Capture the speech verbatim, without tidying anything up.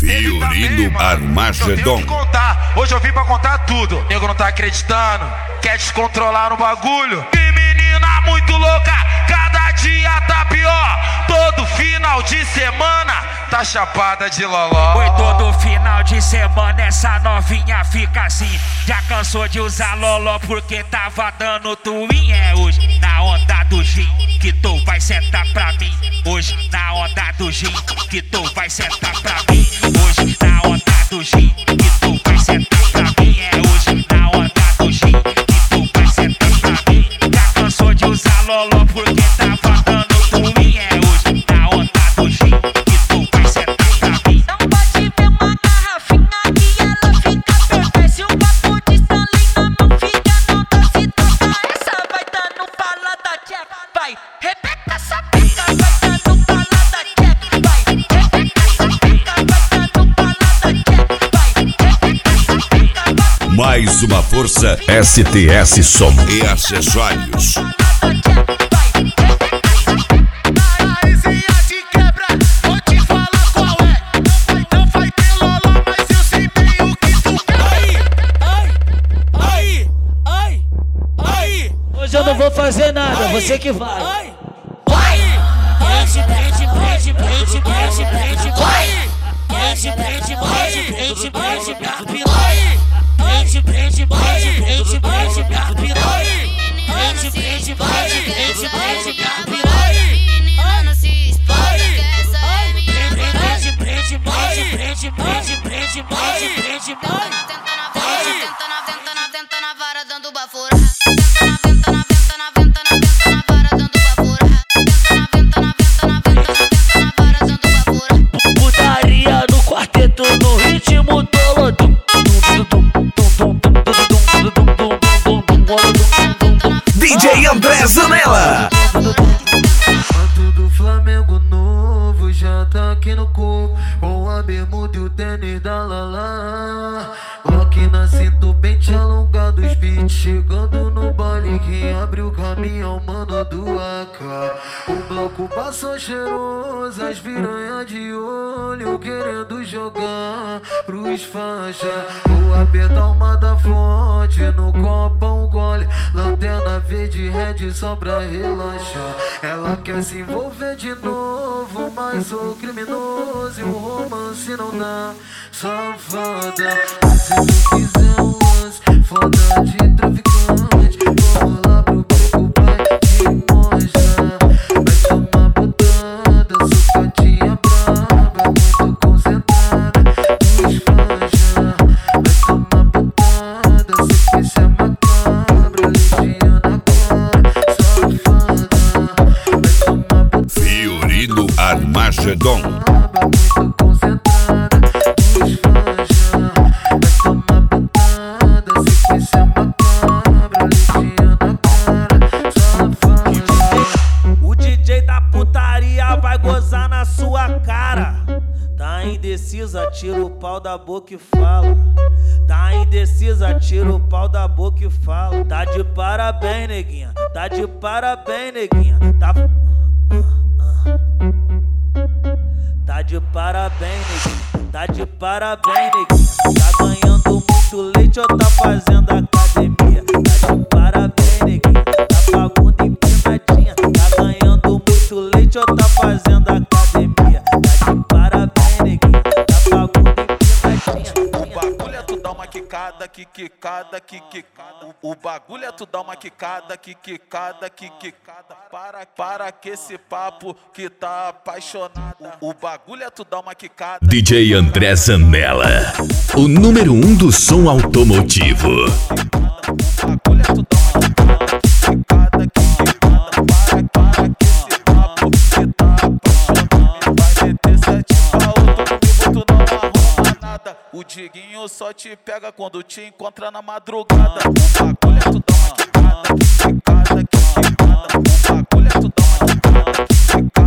Fiorino Armagedon. Contar. Hoje eu vim pra contar tudo. Nego não tá acreditando, quer descontrolar no bagulho. Que menina muito louca, cada dia tá pior. Todo final de semana tá chapada de loló. Foi todo final de semana essa novinha fica assim. Já cansou de usar loló porque tava dando twin. É hoje na onda do gin que tu vai sentar pra mim. Hoje na onda do gin que tu vai sentar pra mim. Hoje na onda do gin que tu vai sentar pra mim. É hoje na onda do gin que tu vai sentar pra mim. Já cansou de usar loló porque tava dando twin. É hoje na onda do gin que tu vai sentar pra mim. Não pode ver uma garrafinha que ela fica perfeita. Se um copo de Stanley na mão fica, não dá se tocar. Essa vai dando bala da tcheca, vai. Repete essa pica, vai dando bala da tcheca, vai. Repete essa pica, vai dando bala da tcheca, vai. Repete essa pica, vai. Mais uma força S T S Som e acessórios. Hoje eu não vou fazer nada, você que vai. Vai! Prende, prende, prende, prende, prende, prende, vai! Prende, prende, prende, prende, prende, minha piranha. Prende, prende, prende, prende, prende, minha piranha. Prende, prende, prende, prende, prende, minha piranha. Não se espalha, quer sair minha Prende, prende, prende, prende, prende, prende, prende, prende, prende, Tenta vai! na, tenta na, tenta na, tenta na, tenta na vara dando bafora. Tenta na, tenta na, tenta na, tenta na, tenta na vara dando bafora. Tenta na, tenta na, tenta na, tenta na, tenta na vara dando bafora. Putaria no quarteto no ritmo tolodum. D J André Zanella. Manto do Flamengo novo já tá aqui no corpo, com a bermuda e o tênis da Lala. Glock na cinta, bem te alongado, os beats chegando no baile. Quem abre o caminho é o mano do A K. O bloco passou cheiroso, as piranha de olho querendo jogar pros faixa. Vou apertar uma da fonte, no copo um gole, lanterna verde red só pra relaxar. Ela quer se envolver de novo, mas sou criminoso e o romance não dá. Safada, se tu quiser um lance, foda de traficante, vamos lá pro beco, vai te mostrar. Vai tomar botada, sucadinha braba, muito concentrada, nos fanja. Vai tomar botada, sequência macabra, legião na cara, safada. Vai tomar botada, Fiorino Armagedon. muito concentrada, nos fanja. Vai tomar botada, sequência macabra, legião na cara, safada. O D J da putaria vai gozar na sua cara. Tá indecisa, tira o pau da boca e fala. Tá indecisa, tira o pau da boca e fala. Tá de parabéns, neguinha. Tá de parabéns, neguinha. Tá. Tá de parabéns, neguinha. Tá de parabéns, neguinha. Tá ganhando muito leite ou tá fazendo academia? Tá de parabéns, neguinha. Tá pagando empinadinha. Tá ganhando muito leite ou tá fazendo academia? Tá de parabéns, neguinha. Tá pagando empinadinha. O bagulho é tu dar uma quicada, que quicada, que quicada. O bagulho é tu dar uma quicada, que quicada, que quicada. Para, para que esse papo que tá apaixonada. O bagulho é tu dar uma quicada. D J André Zanella, o número um do som automotivo. O bagulho é tu dar uma quicada, quicada, que quicada. Para, para que esse papo que tá apaixonado. Vai meter sete pau, comigo tu não arruma nada. O Diguinho só te pega quando te encontra na madrugada. O bagulho é tu dar uma quicada, quicada, que quicada. O bagulho é tu dar uma quicada, quicada.